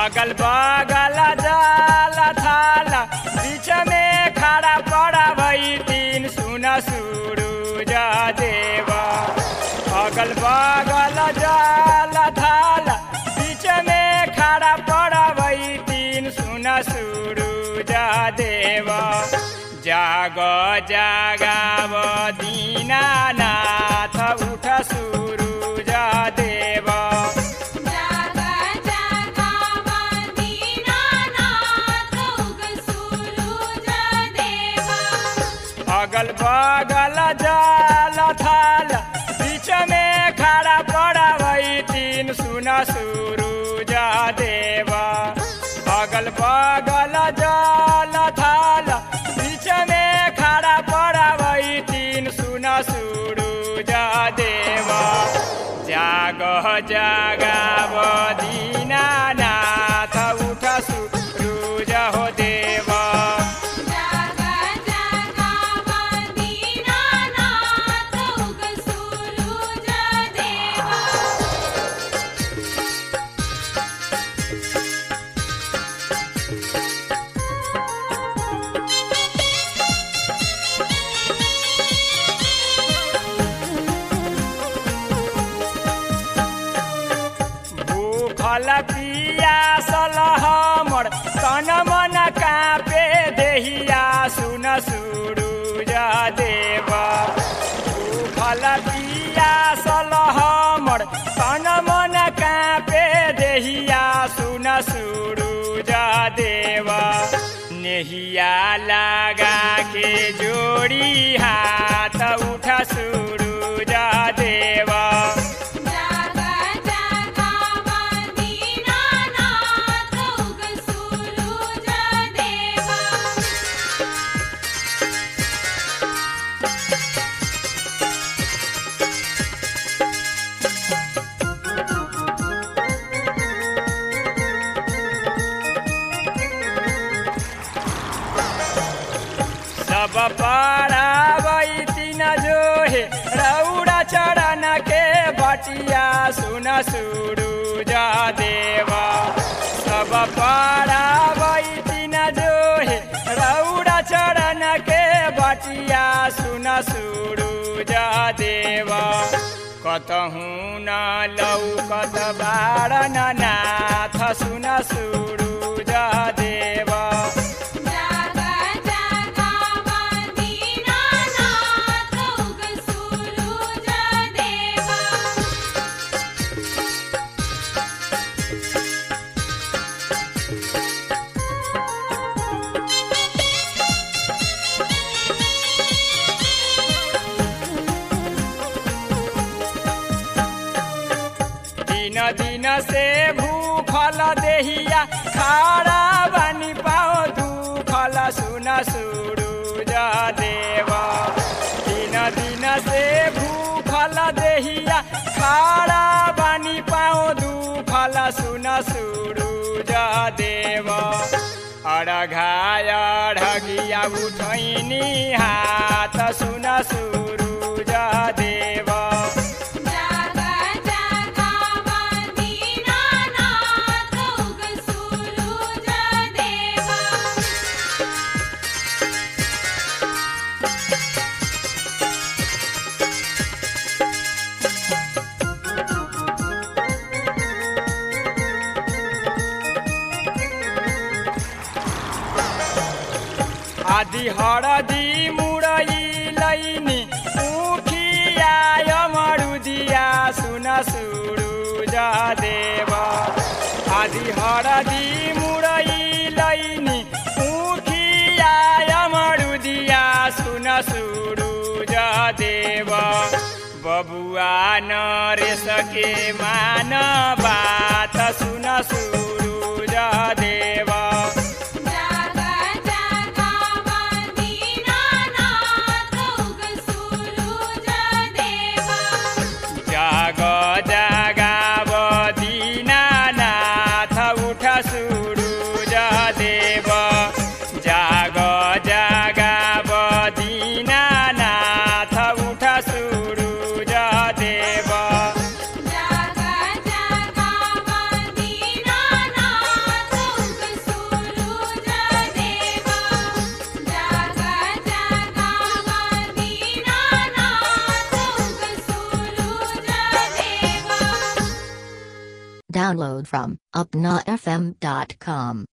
अगल बगल जाल थाल बीच में खड़ा पड़ा भई तीन सुन सूरज देव अगल बगल जाल थाल बीच में खड़ा पड़ा भई तीन सुन सूरज देव जाग जागाव दीनानाथ उठ सूरज देव अगल बगल जाल थाल बीच में खड़ा पड़ा भई तीन सुन सूरज देव अगल बगल जाल थाल बीच में खड़ा पड़ा भई तीन सुन सूरज देव जाग जागाव दीनानाथ उठ सूरज हो देव फल पियासल हमर तन मन कापे देहिया सुन सूरज देव फल पियासल हमर तन मन कापे देहिया सुन सूरज देव नेहिया लगा के जोड़ी हाथ उठ सूरज देव सब पढ़ावई तीन जो है रौड़ा चढ़न के बटिया सुन सूरज देव सब पढ़ावई तीन जो है रौड़ा चढ़न के बटिया सुन सूरज देव कतहूँ न लौकत बारन नाथ सुन सूरज देव दिन से भूखल देहिया खारा बनी पाओ दुखल सुन सूरज देव दिन से भूखल देहिया खारा बनी पाओ दुखल सुन सूरज देव अड़घाय अड़गिया उठैनी हाथ सुन सूरज देव आदि हरदी मुरई लैनी उखियाय मरुदिया सुन सूरज देव आदि हरदी मुरई लैनी उखियाय मरुदिया सुन सूरज देव बबुआ नरेश के मान बात सुन सूरज देव जाग जागाव दीनानाथ उठ सूरज देव जाग जागाव दीनानाथ उठ सूरज देव जाग जागाव दीनानाथ Download from upnafm.com.